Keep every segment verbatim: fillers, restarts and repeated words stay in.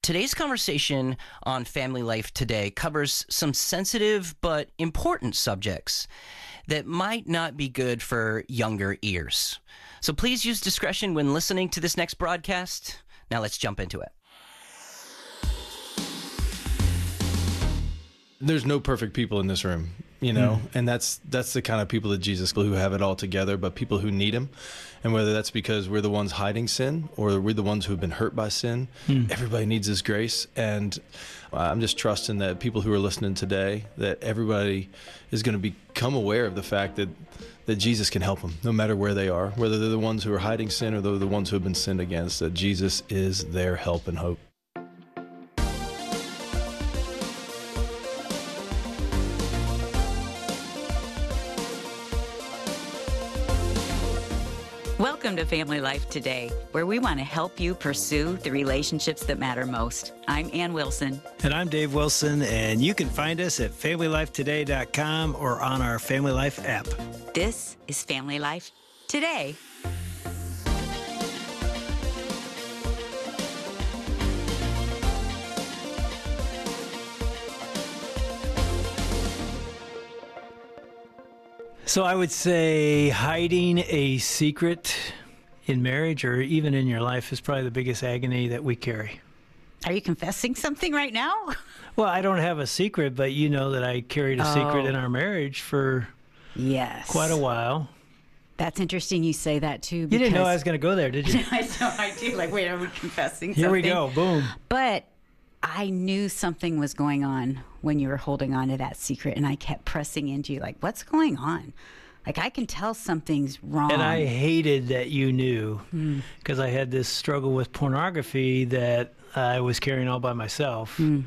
Today's conversation on Family Life Today covers some sensitive but important subjects that might not be good for younger ears. So please use discretion when listening to this next broadcast. Now let's jump into it. There's no perfect people in this room, you know, mm. and that's that's the kind of people that Jesus, who have it all together, but people who need him. And whether that's because we're the ones hiding sin or we're the ones who have been hurt by sin, mm. everybody needs his grace. And I'm just trusting that people who are listening today, that everybody is going to become aware of the fact that that Jesus can help them no matter where they are, whether they're the ones who are hiding sin or they're the ones who have been sinned against, that Jesus is their help and hope. Welcome to Family Life Today, where we want to help you pursue the relationships that matter most. I'm Ann Wilson. And I'm Dave Wilson, and you can find us at family life today dot com or on our Family Life app. This is Family Life Today. So I would say hiding a secret in marriage or even in your life is probably the biggest agony that we carry. Are you confessing something right now? Well, I don't have a secret, but you know that I carried a oh. secret in our marriage for yes. quite a while. That's interesting you say that, too. You didn't know I was going to go there, did you? I know, I do. Like, wait, are we confessing Here something? we go. Boom. But I knew something was going on when you were holding on to that secret, and I kept pressing into you, like, what's going on? Like, I can tell something's wrong. And I hated that you knew, because mm. I had this struggle with pornography that I was carrying all by myself, mm.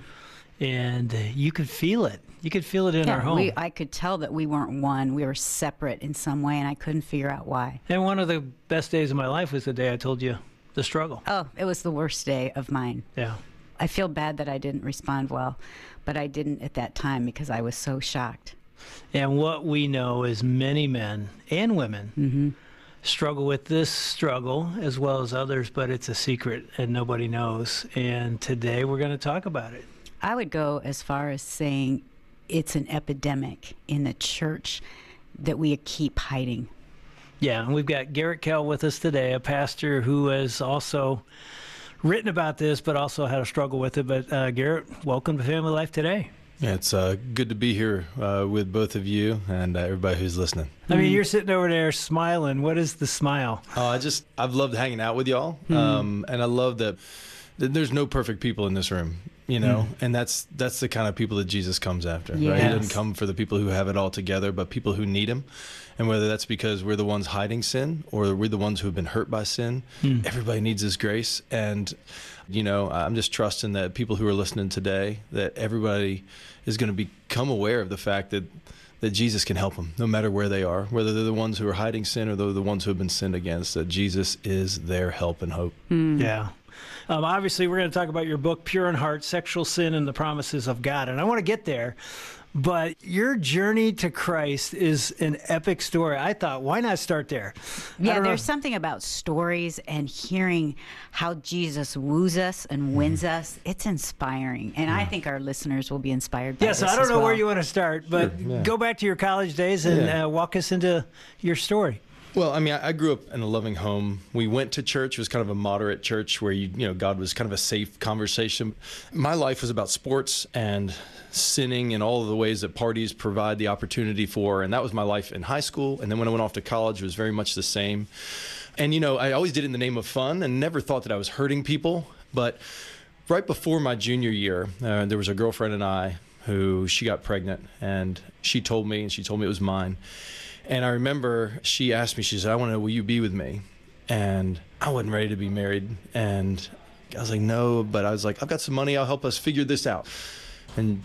and you could feel it. You could feel it in yeah, our home. We, I could tell that we weren't one. We were separate in some way, and I couldn't figure out why. And one of the best days of my life was the day I told you the struggle. Oh, it was the worst day of mine. Yeah. I feel bad that I didn't respond well, but I didn't at that time because I was so shocked. And what we know is many men and women mm-hmm. struggle with this struggle as well as others, but it's a secret and nobody knows. And today we're going to talk about it. I would go as far as saying it's an epidemic in the church that we keep hiding. Yeah, and we've got Garrett Kell with us today, a pastor who has also written about this, but also had a struggle with it. But uh, Garrett, welcome to Family Life Today. Yeah, it's uh, good to be here uh, with both of you and uh, everybody who's listening. I mean, you're sitting over there smiling. What is the smile? Oh, I just, I've loved hanging out with y'all. Mm. Um, and I love that, that there's no perfect people in this room, you know, mm. and that's that's the kind of people that Jesus comes after, yes. right? He doesn't come for the people who have it all together, but people who need him. And whether that's because we're the ones hiding sin or we're the ones who have been hurt by sin, mm. everybody needs his grace. And, you know, I'm just trusting that people who are listening today, that everybody is going to become aware of the fact that that Jesus can help them no matter where they are, whether they're the ones who are hiding sin or they're the ones who have been sinned against, that Jesus is their help and hope. Mm. Yeah. Um, obviously, we're going to talk about your book, Pure in Heart, Sexual Sin and the Promises of God. And I want to get there. But your journey to Christ is an epic story. I thought, why not start there? Yeah, there's know. something about stories and hearing how Jesus woos us and wins mm. us. It's inspiring. And yeah. I think our listeners will be inspired by yeah, this so I don't know well. where you want to start, but sure, yeah. go back to your college days and yeah. uh, walk us into your story. Well, I mean, I grew up in a loving home. We went to church. It was kind of a moderate church where, you you know, God was kind of a safe conversation. My life was about sports and sinning and all of the ways that parties provide the opportunity for. And that was my life in high school. And then when I went off to college, it was very much the same. And, you know, I always did it in the name of fun and never thought that I was hurting people. But right before my junior year, uh, there was a girlfriend and I who she got pregnant. And she told me, and she told me it was mine. And I remember she asked me, she said, I want to know, will you be with me? And I wasn't ready to be married. And I was like, no, but I was like, I've got some money. I'll help us figure this out. And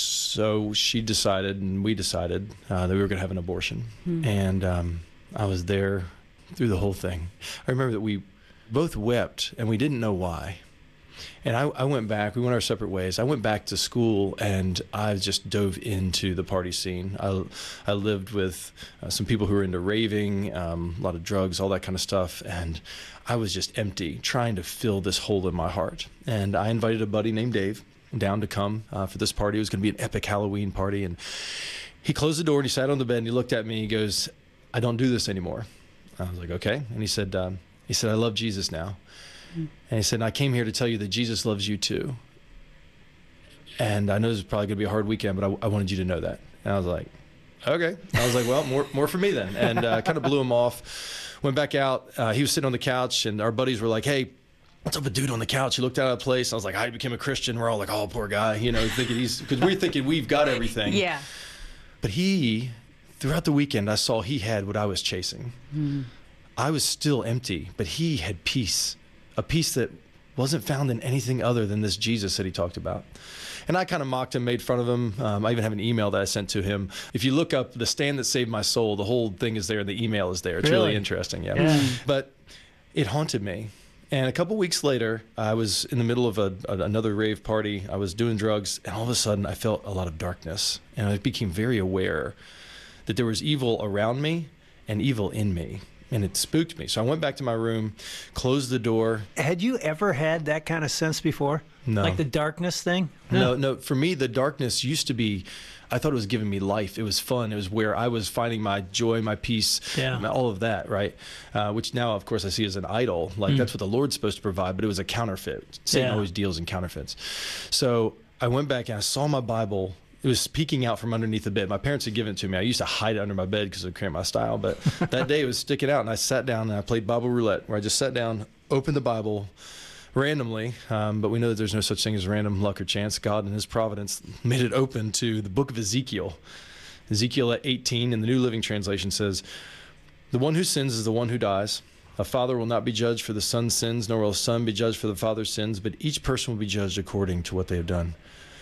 so she decided, and we decided uh, that we were going to have an abortion. Hmm. And um, I was there through the whole thing. I remember that we both wept, and we didn't know why. And I, I went back, we went our separate ways. I went back to school and I just dove into the party scene. I, I lived with uh, some people who were into raving, um, a lot of drugs, all that kind of stuff. And I was just empty, trying to fill this hole in my heart. And I invited a buddy named Dave down to come uh, for this party. It was going to be an epic Halloween party. And he closed the door and he sat on the bed and he looked at me. He goes, "I don't do this anymore." I was like, "Okay." And he said, um, he said, "I love Jesus now." And he said, "I came here to tell you that Jesus loves you too. And I know this is probably going to be a hard weekend, but I, I wanted you to know that." And I was like, "Okay." I was like, "Well, more more for me then." And uh, kind of blew him off. Went back out. Uh, he was sitting on the couch, and our buddies were like, "Hey, what's up with dude on the couch?" He looked out of place. I was like, "I became a Christian." We're all like, "Oh, poor guy," you know, thinking he's, because we're thinking we've got everything. Yeah. But he, throughout the weekend, I saw he had what I was chasing. Mm. I was still empty, but he had peace. A peace that wasn't found in anything other than this Jesus that he talked about. And I kind of mocked him, made fun of him. Um, I even have an email that I sent to him. If you look up The Stand That Saved My Soul, the whole thing is there. The email is there. It's really, really interesting. Yeah. yeah. But it haunted me. And a couple weeks later, I was in the middle of a, a, another rave party. I was doing drugs, and all of a sudden, I felt a lot of darkness. And I became very aware that there was evil around me and evil in me. And it spooked me. So I went back to my room, closed the door. Had you ever had that kind of sense before? No. Like the darkness thing? No, no. For me, the darkness used to be, I thought it was giving me life. It was fun. It was where I was finding my joy, my peace, yeah. all of that, right? Uh, which now, of course, I see as an idol. Like, mm. that's what the Lord's supposed to provide, but it was a counterfeit. Satan yeah. always deals in counterfeits. So I went back and I saw my Bible. It was peeking out from underneath the bed. My parents had given it to me. I used to hide it under my bed because it cramped my style. But that day it was sticking out, and I sat down and I played Bible roulette, where I just sat down, opened the Bible randomly. Um, but we know that there's no such thing as random luck or chance. God in his providence made it open to the book of Ezekiel. Ezekiel at eighteen in the New Living Translation says, "The one who sins is the one who dies. A father will not be judged for the son's sins, nor will a son be judged for the father's sins, but each person will be judged according to what they have done.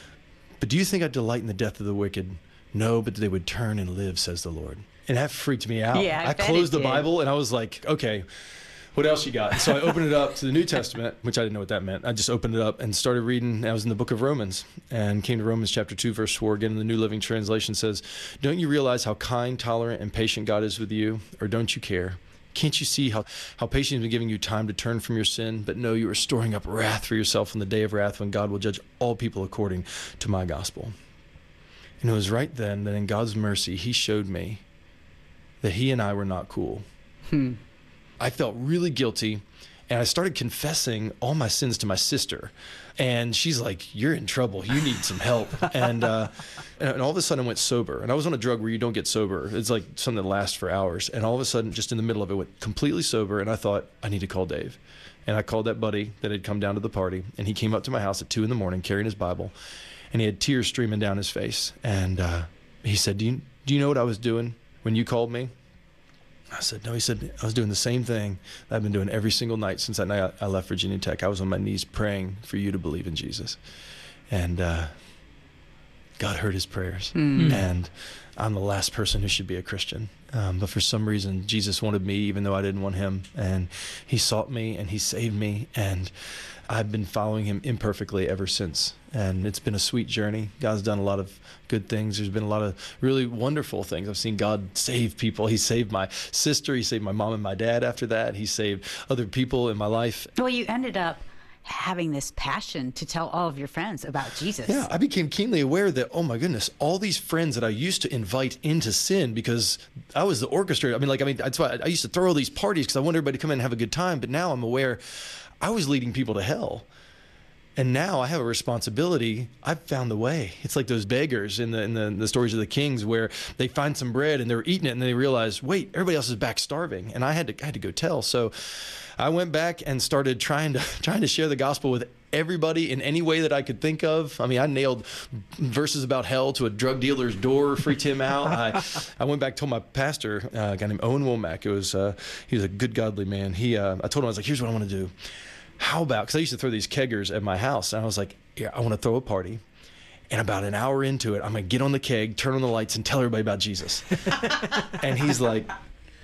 But do you think I delight in the death of the wicked? No, but they would turn and live, says the Lord." And that freaked me out. Yeah, I, I bet closed it the did. Bible and I was like, okay, what else you got? So I opened it up to the New Testament, which I didn't know what that meant. I just opened it up and started reading. I was in the book of Romans and came to Romans chapter two, verse four. Again, in the New Living Translation says, "Don't you realize how kind, tolerant, and patient God is with you? Or don't you care? Can't you see how, how patient he's been giving you time to turn from your sin? But no, you are storing up wrath for yourself on the day of wrath when God will judge all people according to my gospel." And it was right then that in God's mercy, he showed me that he and I were not cool. Hmm. I felt really guilty, and I started confessing all my sins to my sister. And she's like, "You're in trouble. You need some help." and, uh, and all of a sudden I went sober. And I was on a drug where you don't get sober. It's like something that lasts for hours. And all of a sudden, just in the middle of it, went completely sober. And I thought, I need to call Dave. And I called that buddy that had come down to the party. And he came up to my house at two in the morning carrying his Bible. And he had tears streaming down his face. And uh, he said, do you, do you know what I was doing when you called me? I said, no. He said, I was doing the same thing that I've been doing every single night since that night I left Virginia Tech. I was on my knees praying for you to believe in Jesus. And uh, God heard his prayers. Mm-hmm. And I'm the last person who should be a Christian. Um, but for some reason, Jesus wanted me even though I didn't want him. And he sought me and he saved me. And I've been following him imperfectly ever since. And it's been a sweet journey. God's done a lot of good things. There's been a lot of really wonderful things. I've seen God save people. He saved my sister. He saved my mom and my dad after that. He saved other people in my life. Well, you ended up having this passion to tell all of your friends about Jesus. Yeah, I became keenly aware that, oh my goodness, all these friends that I used to invite into sin because I was the orchestrator. I mean, like, I mean, that's why I used to throw all these parties because I wanted everybody to come in and have a good time. But now I'm aware I was leading people to hell. And now I have a responsibility. I've found the way. It's like those beggars in the in the, the stories of the kings where they find some bread and they're eating it and they realize, wait, everybody else is back starving. And I had to I had to go tell. So I went back and started trying to trying to share the gospel with everybody in any way that I could think of. I mean, I nailed verses about hell to a drug dealer's door, freaked him out. I, I went back, told my pastor, uh, a guy named Owen Womack. It was uh, he was a good, godly man. He uh, I told him, I was like, here's what I want to do. How about, because I used to throw these keggers at my house, and I was like, yeah, I want to throw a party. And about an hour into it, I'm going to get on the keg, turn on the lights, and tell everybody about Jesus. And he's like,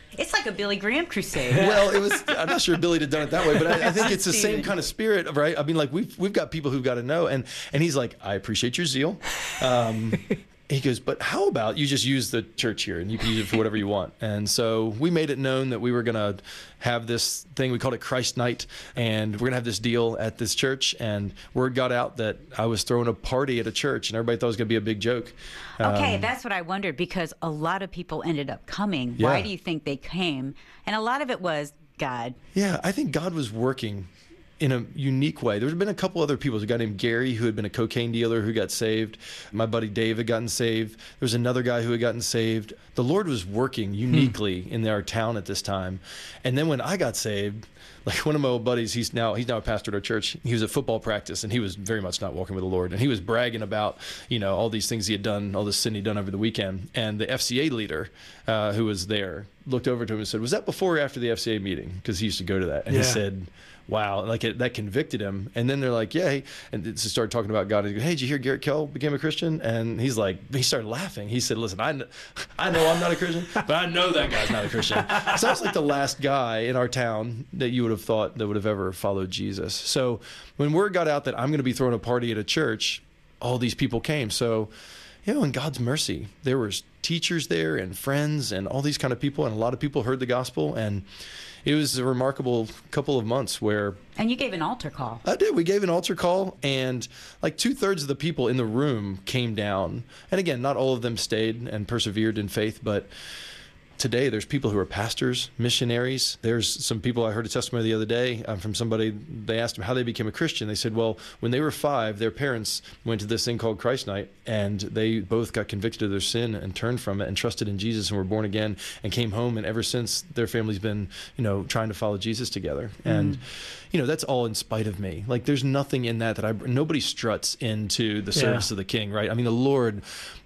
It's like a Billy Graham crusade. Well, it was. I'm not sure Billy had done it that way, but I, I think it's the same Steven. kind of spirit, right? I mean, like we've we've got people who've got to know, and and he's like, I appreciate your zeal. Um, he goes, but how about you just use the church here and you can use it for whatever you want? And so we made it known that we were going to have this thing. We called it Christ Night, and we're going to have this deal at this church. And word got out that I was throwing a party at a church, and everybody thought it was going to be a big joke. Okay, Um, that's what I wondered, because a lot of people ended up coming. Yeah. Why do you think they came? And a lot of it was God. Yeah, I think God was working in a unique way. There's been a couple other people. There's a guy named Gary who had been a cocaine dealer who got saved. My buddy Dave had gotten saved. There was another guy who had gotten saved. The Lord was working uniquely hmm. in our town at this time. And then when I got saved, like one of my old buddies, he's now he's now a pastor at our church. He was at football practice, and he was very much not walking with the Lord. And he was bragging about, you know, all these things he had done, all this sin he'd done over the weekend. And the F C A leader uh, who was there looked over to him and said, was that before or after the F C A meeting? Because he used to go to that. And Yeah. he said, wow, like it, that convicted him. And then they're like, yeah, hey, and they started talking about God. And he goes, hey, did you hear Garrett Kell became a Christian? And he's like, he started laughing. He said, listen, I know, I know I'm not a Christian, but I know that guy's not a Christian. So I was like the last guy in our town that you would have thought that would have ever followed Jesus. So when word got out that I'm going to be throwing a party at a church, all these people came. So, you know, in God's mercy, there was teachers there and friends and all these kind of people, and a lot of people heard the gospel. And it was a remarkable couple of months where And you gave an altar call. I did. We gave an altar call, and like two thirds of the people in the room came down. And again, not all of them stayed and persevered in faith, but today there's people who are pastors, missionaries. There's some people, I heard a testimony the other day um, from somebody. They asked them how they became a Christian. They said, well, when they were five, their parents went to this thing called Christ Night, and they both got convicted of their sin and turned from it and trusted in Jesus and were born again and came home. And ever since, their family's been, you know, trying to follow Jesus together. Mm. And, you know, that's all in spite of me. Like, there's nothing in that that I, nobody struts into the service yeah. of the King, right? I mean, the Lord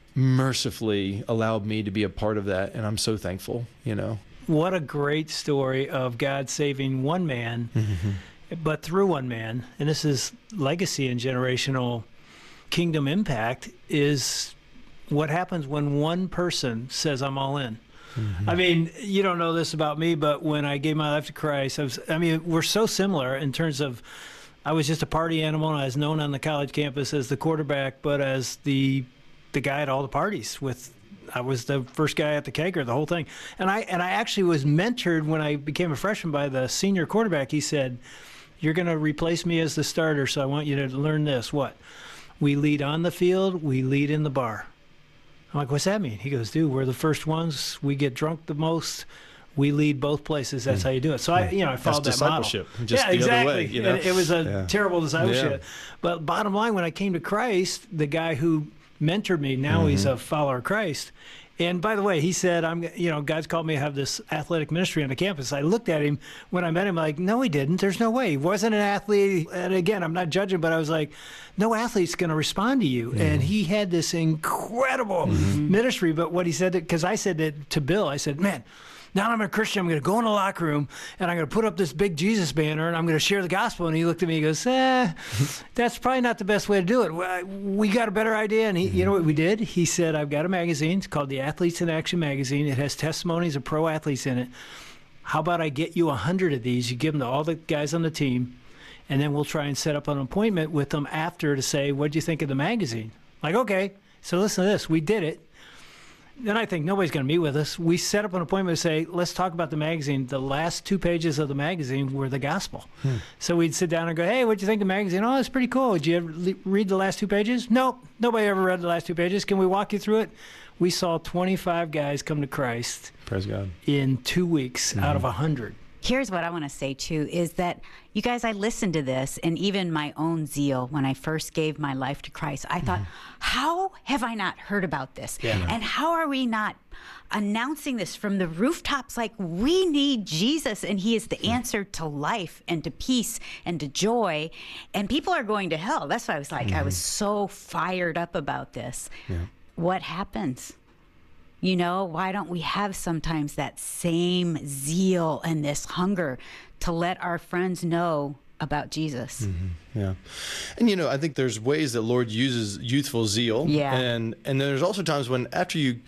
mercifully allowed me to be a part of that, and I'm so thankful, you know. What a great story of God saving one man, mm-hmm. but through one man, and this is legacy and generational kingdom impact, is what happens when one person says, I'm all in. Mm-hmm. I mean, you don't know this about me, but when I gave my life to Christ, I was, I mean, we're so similar in terms of, I was just a party animal, and I was known on the college campus as the quarterback, but as the the guy at all the parties. With I was the first guy at the kegger, the whole thing. And I and I actually was mentored when I became a freshman by the senior quarterback. He said, you're going to replace me as the starter, so I want you to learn this. What? We lead on the field, we lead in the bar. I'm like, what's that mean? He goes, dude, we're the first ones. We get drunk the most. We lead both places. That's mm. how you do it. So I, you know, I followed That's that model. discipleship. Just yeah, the exactly. other way, you know? And it was a yeah. terrible discipleship. Yeah. But bottom line, when I came to Christ, the guy who mentored me, now mm-hmm. he's a follower of Christ. And by the way, he said, I'm, you know, God's called me to have this athletic ministry on the campus. I looked at him when I met him, like, no, he didn't. There's no way. He wasn't an athlete. And again, I'm not judging, but I was like, no athlete's going to respond to you. Mm-hmm. And he had this incredible mm-hmm. ministry. But what he said, because I said it to Bill, I said, man, now that I'm a Christian, I'm going to go in the locker room and I'm going to put up this big Jesus banner and I'm going to share the gospel. And he looked at me and he goes, eh, that's probably not the best way to do it. We got a better idea. And he, you know what we did? He said, I've got a magazine. It's called the Athletes in Action magazine. It has testimonies of pro athletes in it. How about I get you a hundred of these? You give them to all the guys on the team, and then we'll try and set up an appointment with them after to say, what'd you think of the magazine? Like, okay, so listen to this. We did it. Then I think nobody's going to meet with us. We set up an appointment to say, let's talk about the magazine. The last two pages of the magazine were the gospel. Hmm. So we'd sit down and go, hey, what'd you think of the magazine? Oh, it's pretty cool. Did you ever le- read the last two pages? Nope. Nobody ever read the last two pages. Can we walk you through it? We saw twenty-five guys come to Christ. Praise God. In two weeks mm-hmm. out of one hundred. Here's what I want to say, too, is that, you guys, I listened to this, and even my own zeal when I first gave my life to Christ, I thought, mm-hmm. how have I not heard about this? Yeah. And how are we not announcing this from the rooftops? Like, we need Jesus, and he is the answer to life and to peace and to joy. And people are going to hell. That's why I was like, mm-hmm. I was so fired up about this. Yeah. What happens? You know, why don't we have sometimes that same zeal and this hunger to let our friends know about Jesus? Mm-hmm. Yeah. And, you know, I think there's ways that Lord uses youthful zeal. Yeah. And, and there's also times when after you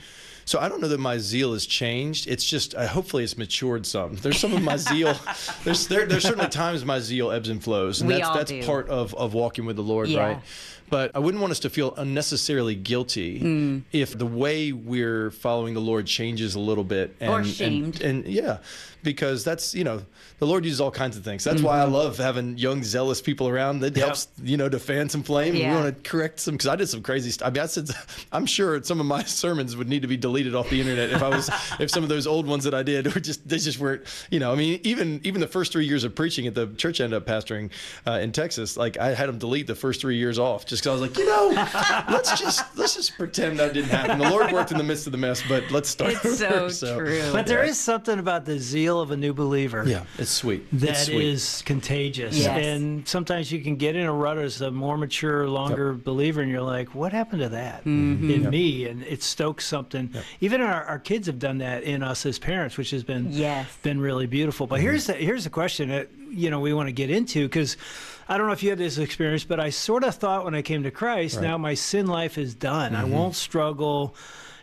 So I don't know that my zeal has changed. It's just, uh, hopefully it's matured some. There's some of my zeal. There's there, there's certainly times my zeal ebbs and flows. And We that's all that's do. part of, of walking with the Lord, Yeah. right? But I wouldn't want us to feel unnecessarily guilty Mm. if the way we're following the Lord changes a little bit. And, Or shamed. And, and yeah, because that's, you know, the Lord uses all kinds of things. That's why I love having young, zealous people around. That Yep. helps, you know, to fan some flame. Yeah. We want to correct some, because I did some crazy stuff. I mean, I said, I'm sure some of my sermons would need to be deleted off the internet if I was, if some of those old ones that I did were just, they just weren't, you know, I mean, even even the first three years of preaching at the church I ended up pastoring uh, in Texas, like I had them delete the first three years off just because I was like, you know, let's just let's just pretend that didn't happen. The Lord worked in the midst of the mess, but let's start It's over. so true. But there is something about the zeal of a new believer. Yeah, it's sweet. That it's sweet. is contagious. Yes. And sometimes you can get in a rut as a more mature, longer believer, and you're like, what happened to that Mm-hmm. in Yep. me? And it stokes something. Even our, our kids have done that in us as parents, which has been Yes. been really beautiful. But here's the, here's the question that you know we want to get into, because I don't know if you had this experience, but I sort of thought when I came to Christ, Right. now my sin life is done. I won't struggle.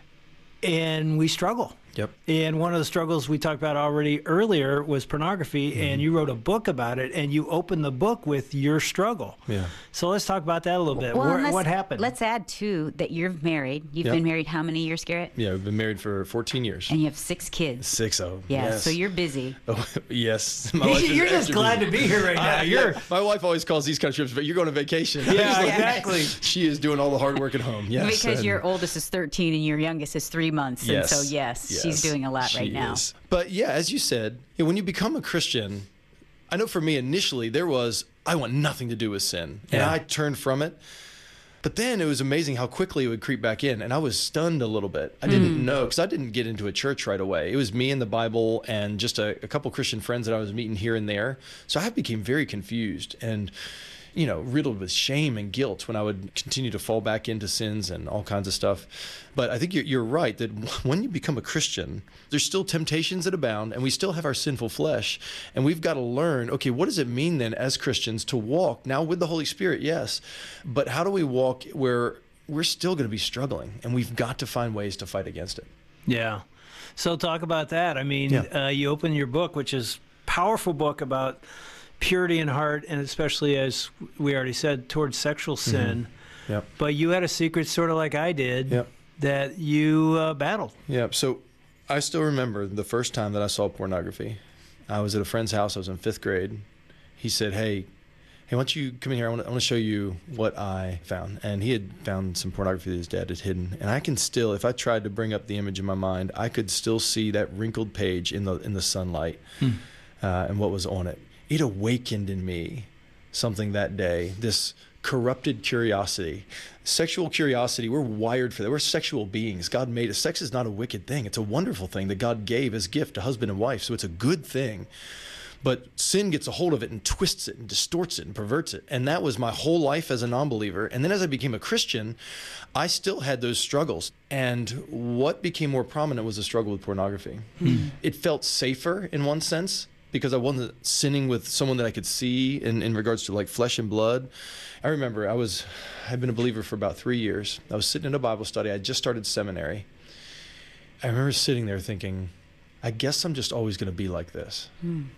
And we struggle. Yep. And one of the struggles we talked about already earlier was pornography, Mm-hmm. and you wrote a book about it, and you opened the book with your struggle. Yeah. So let's talk about that a little bit. Well, Where, and let's- what happened? Let's add too that you're married. You've Yep. been married how many years, Garrett? Yeah, we've been married for fourteen years. And you have six kids. Six of them. Yeah, Yes. so you're busy. Oh, yes. My wife is You're just extra glad busy. to be here right now. I- You're yeah, my wife always calls these kind of trips, but you're going on vacation. Yeah, She's like- exactly. She is doing all the hard work at home. Yes. because and- your oldest is thirteen and your youngest is three months. Yes. And so, yes, she's yes, doing a lot she right now. is. But yeah, as you said, you know, when you become a Christian, I know for me initially there was, I want nothing to do with sin. And Yeah. I turned from it. But then it was amazing how quickly it would creep back in. And I was stunned a little bit. I didn't know, because I didn't get into a church right away. It was me and the Bible and just a, a couple Christian friends that I was meeting here and there. So I became very confused and, you know, riddled with shame and guilt when I would continue to fall back into sins and all kinds of stuff. But I think you're, you're right that when you become a Christian, there's still temptations that abound, and we still have our sinful flesh. And we've got to learn, okay, what does it mean then as Christians to walk now with the Holy Spirit? Yes. But how do we walk where we're still going to be struggling, and we've got to find ways to fight against it? Yeah. So talk about that. I mean, Yeah. uh, you open your book, which is a powerful book about purity in heart, and especially, as we already said, towards sexual sin. Yep. But you had a secret, sort of like I did, Yep. that you uh, battled. Yeah. So I still remember the first time that I saw pornography. I was at a friend's house. I was in fifth grade. He said, hey, hey, why don't you come in here? I want to, I want to show you what I found. And he had found some pornography that his dad had hidden. And I can still, if I tried to bring up the image in my mind, I could still see that wrinkled page in the in the sunlight uh, and what was on it. It awakened in me something that day, this corrupted curiosity. Sexual curiosity, we're wired for that. We're sexual beings. God made us. Sex is not a wicked thing. It's a wonderful thing that God gave as gift to husband and wife. So it's a good thing. But sin gets a hold of it and twists it and distorts it and perverts it. And that was my whole life as a non-believer. And then as I became a Christian, I still had those struggles. And what became more prominent was the struggle with pornography. It felt safer in one sense, because I wasn't sinning with someone that I could see in, in regards to like flesh and blood. I remember I was, I'd been a believer for about three years. I was sitting in a Bible study. I had just started seminary. I remember sitting there thinking, I guess I'm just always going to be like this.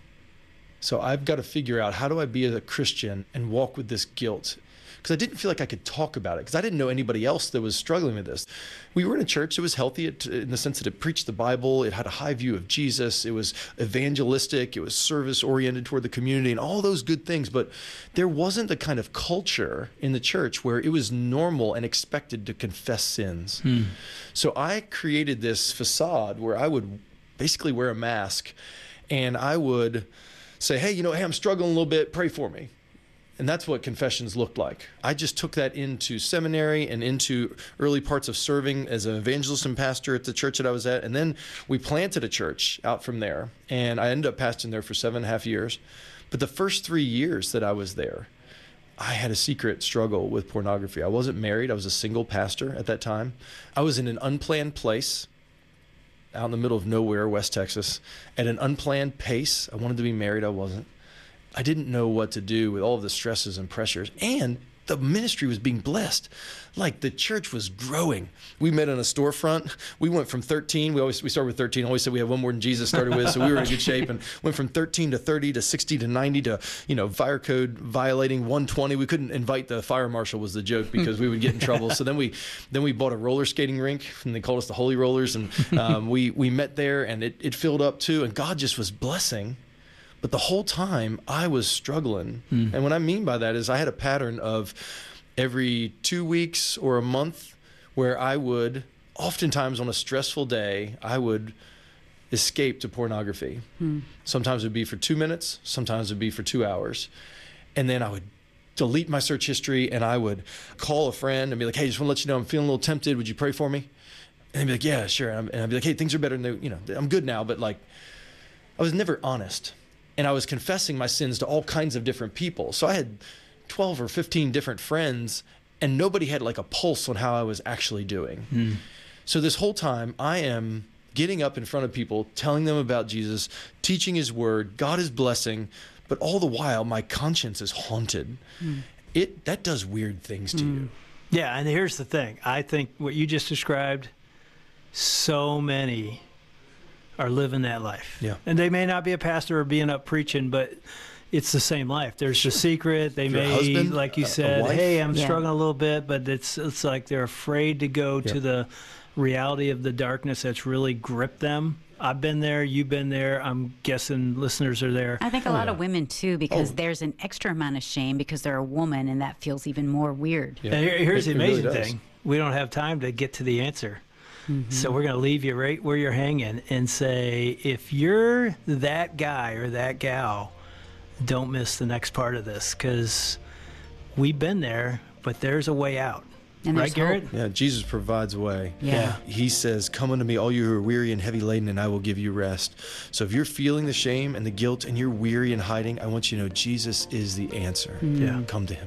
So I've got to figure out, how do I be a Christian and walk with this guilt? Because I didn't feel like I could talk about it, because I didn't know anybody else that was struggling with this. We were in a church that was healthy in the sense that it preached the Bible. It had a high view of Jesus. It was evangelistic. It was service oriented toward the community and all those good things. But there wasn't the kind of culture in the church where it was normal and expected to confess sins. So I created this facade where I would basically wear a mask, and I would say, hey, you know, hey, I'm struggling a little bit, pray for me. And that's what confessions looked like. I just took that into seminary and into early parts of serving as an evangelist and pastor at the church that I was at. And then we planted a church out from there. And I ended up pastoring there for seven and a half years. But the first three years that I was there, I had a secret struggle with pornography. I wasn't married. I was a single pastor at that time. I was in an unplanned place out in the middle of nowhere, West Texas, at an unplanned pace. I wanted to be married. I wasn't. I didn't know what to do with all of the stresses and pressures. And the ministry was being blessed. Like the church was growing. We met in a storefront. We went from thirteen. We always we started with thirteen. Always said we had one more than Jesus started with, so we were in good shape. And went from thirteen to thirty to sixty to ninety to you know fire code violating one twenty. We couldn't invite the fire marshal was the joke because we would get in trouble. So then we then we bought a roller skating rink, and they called us the Holy Rollers. And um, we we met there, and it it filled up too. And God just was blessing. But the whole time I was struggling. Mm. And what I mean by that is I had a pattern of every two weeks or a month where I would, oftentimes on a stressful day, I would escape to pornography. Mm. Sometimes it would be for two minutes. Sometimes it would be for two hours. And then I would delete my search history and I would call a friend and be like, hey, just want to let you know I'm feeling a little tempted. Would you pray for me? And they'd be like, yeah, sure. And I'd be like, hey, things are better than they, you know, I'm good now. But like, I was never honest. And I was confessing my sins to all kinds of different people. So I had twelve or fifteen different friends, and nobody had like a pulse on how I was actually doing. Mm. So this whole time, I am getting up in front of people, telling them about Jesus, teaching his word, God is blessing, but all the while, my conscience is haunted. Mm. It that does weird things to mm. you. Yeah, and here's the thing. I think what you just described, so many are living that life. Yeah. And they may not be a pastor or being up preaching, but it's the same life. There's the secret. They Your may, husband, like you a, said, a hey, I'm yeah. struggling a little bit, but it's it's like they're afraid to go yeah. to the reality of the darkness that's really gripped them. I've been there. You've been there. I'm guessing listeners are there. I think a oh, lot yeah. of women, too, because oh. there's an extra amount of shame because they're a woman, and that feels even more weird. Yeah. And here, here's it, the amazing it really thing. We don't have time to get to the answer. Mm-hmm. So we're going to leave you right where you're hanging and say, if you're that guy or that gal, don't miss the next part of this, because we've been there, but there's a way out. And right, Garrett? Yeah, Jesus provides a way. Yeah. He says, come unto me, all you who are weary and heavy laden, and I will give you rest. So if you're feeling the shame and the guilt and you're weary and hiding, I want you to know Jesus is the answer. Mm. Yeah. Come to him.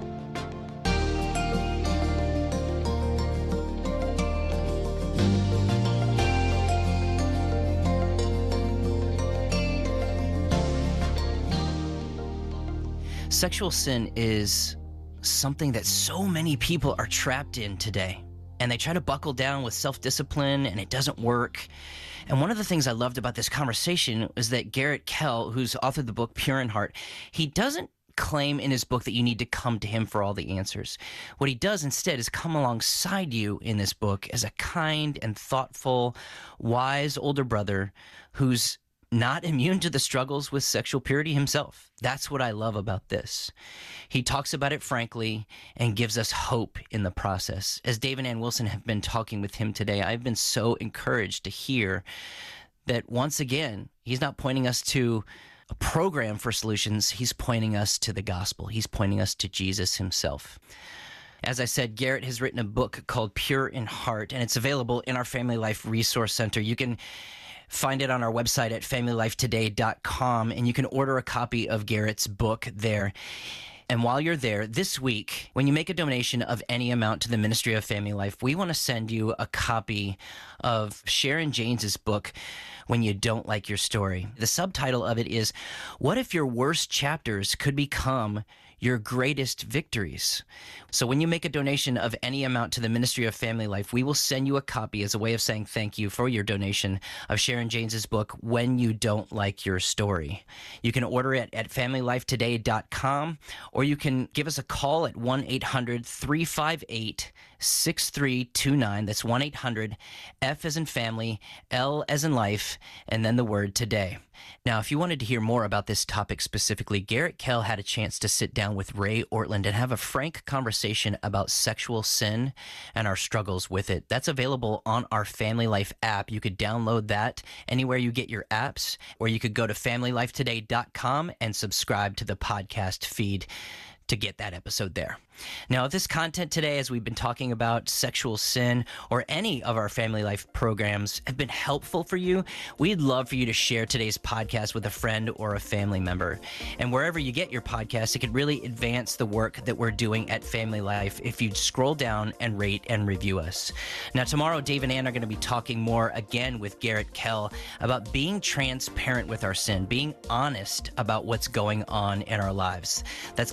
Sexual sin is something that so many people are trapped in today. And they try to buckle down with self-discipline, and it doesn't work. And one of the things I loved about this conversation is that Garrett Kell, who's authored the book Pure in Heart, he doesn't claim in his book that you need to come to him for all the answers. What he does instead is come alongside you in this book as a kind and thoughtful, wise older brother who's not immune to the struggles with sexual purity himself. That's what I love about this. He talks about it frankly and gives us hope in the process. As Dave and Ann Wilson have been talking with him today, I've been so encouraged to hear that once again, he's not pointing us to a program for solutions. He's pointing us to the gospel. He's pointing us to Jesus himself. As I said, Garrett has written a book called Pure in Heart, and it's available in our Family Life Resource Center. You can find it on our website at family life today dot com, and you can order a copy of Garrett's book there. And while you're there, this week, when you make a donation of any amount to the Ministry of Family Life, we want to send you a copy of Sharon Janes's book, When You Don't Like Your Story. The subtitle of it is, What If Your Worst Chapters Could Become Your Greatest Victories? So when you make a donation of any amount to the Ministry of Family Life, we will send you a copy as a way of saying thank you for your donation of Sharon Janes's book, When You Don't Like Your Story. You can order it at family life today dot com, or you can give us a call at one eight hundred three five eight six three two nine. That's one eight hundred F as in family, L as in life, and then the word today. Now, if you wanted to hear more about this topic specifically, Garrett Kell had a chance to sit down with Ray Ortland and have a frank conversation about sexual sin and our struggles with it. That's available on our Family Life app. You could download that anywhere you get your apps, or you could go to family life today dot com and subscribe to the podcast feed to get that episode there. Now, if this content today, as we've been talking about sexual sin, or any of our Family Life programs have been helpful for you, we'd love for you to share today's podcast with a friend or a family member. And wherever you get your podcast, it could really advance the work that we're doing at Family Life if you'd scroll down and rate and review us. Now, tomorrow, Dave and Ann are going to be talking more again with Garrett Kell about being transparent with our sin, being honest about what's going on in our lives. That's coming up tomorrow.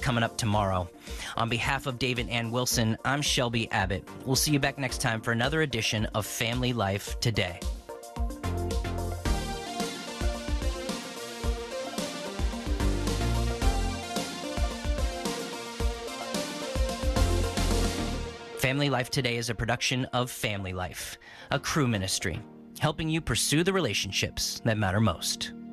tomorrow. On behalf of David and Ann Wilson, I'm Shelby Abbott. We'll see you back next time for another edition of Family Life Today. Family Life Today is a production of Family Life, a Cru ministry, helping you pursue the relationships that matter most.